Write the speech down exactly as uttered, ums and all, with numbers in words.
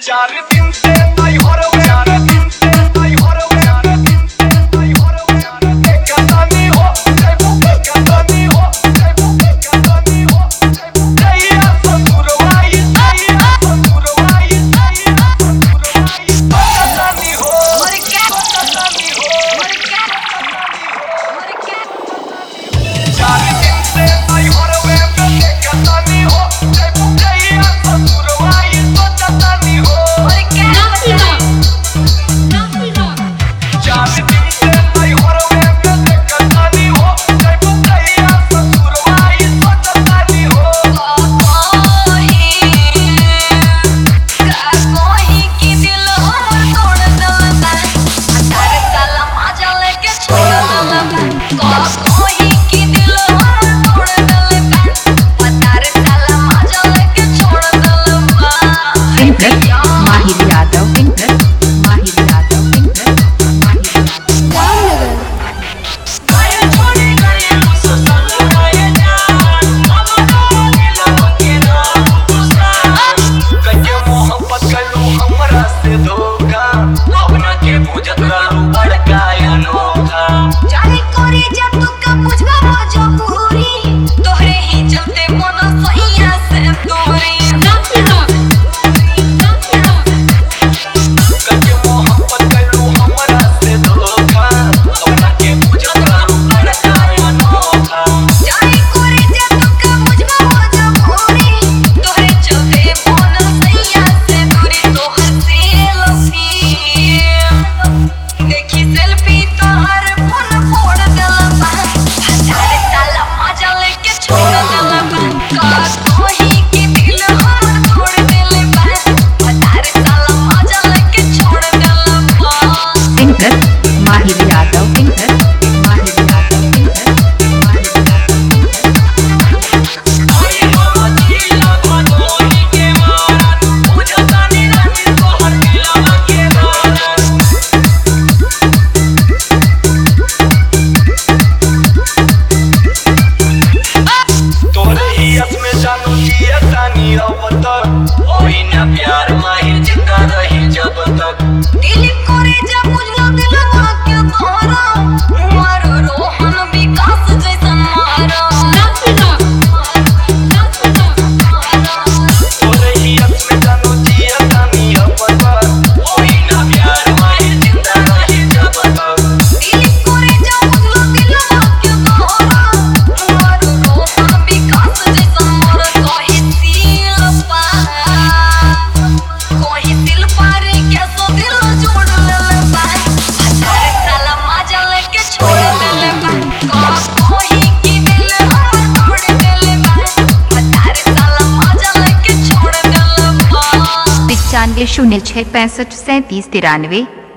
चार दिन से नहीं हो रहा, चार दिन से नहीं हो रहा, चार दिन से नहीं हो रहा, कहता नहीं हो, कहता नहीं हो, कहता नहीं हो, नहीं आ ससुरवाई, नहीं आ ससुरवाई, नहीं आ ससुरवाई, कहता नहीं हो, और क्या कहता नहीं हो, और क्या और क्या चार दिन से नहीं हो रहा, कहता नहीं हो, नहीं आ ससुरवाई, कहता नहीं हो। और क्या चार दिन से नहीं हो रहा, कहता नहीं हो, नहीं आ ससुरवाई, कहता नहीं हो। कोही की दिल हमर तोड़ दलता अठारह साल माजा लेके छोड़ दलता कोही की दिल हमर तोड़ दलता अठारह साल माजा लेके छोड़ दलता Pinter, Mahir Yadav, Pinter, Mahir Yadav, Pinter, Mahir Yadav. गए छोड़ी गए मुझसे सलगाए जान, हमारा दिल के नाम गुस्सा, कहिए मोहब्बत करूं हमरा से धोखा, अपना के बुझत रहूं बड़काया नोखा। जाने कोरी जब तू का बुझवा मजबूरी तोहरे ही चलते मन सैया से दूरी कहिए मोहब्बत करूं हमरा से धोखा, अपना के बुझत रहूं बड़काया नोखा। जाने कोरी जब तू का बुझवा मजबूरी तोहरे चलते मन सैया से दूरी तोहर सेल्फी देखी सेल्फी तोहर फोन फोड़ देलबा हजार साल मजा लेके छोड़ देलबा का कोही की दिल हमर तोड़ देलबा हजार साल मजा लेके छोड़ देलबा Pinter, Mahir Yadav, Pinter, Mahir Yadav, Pinter, Mahir Yadav. आई हो जिला भदोही के मारत, बुझता नहीं रही तोहर दिलवा के दौलत। तोरे ही हस में जानू जिया तानी अब तक, होई ना प्यार माहिर जिंदा रही जब तक। दिल करे जब बुझलो दिलवा के तोरा मारो रोहन विकास जैसन मारो तोरे ही हस में जानू जिया तानी अब तक, होई ना प्यार माहिर जिंदा रही जब तक। दिल करे जब बुझलो दिलवा के तोरा मारो रोहन विकास जैसन मारो कोही दिल पा कोही दिल पारे के सो दिल जोड़ लेलबा हजार साल मजा लेके छोड़ देलबा कोही की दिल हमर तोड़ देलबा हजार साल मजा लेके छोड़ देलबा पिचानवे शून्य छः पैंसठ सैंतीस तिरानवे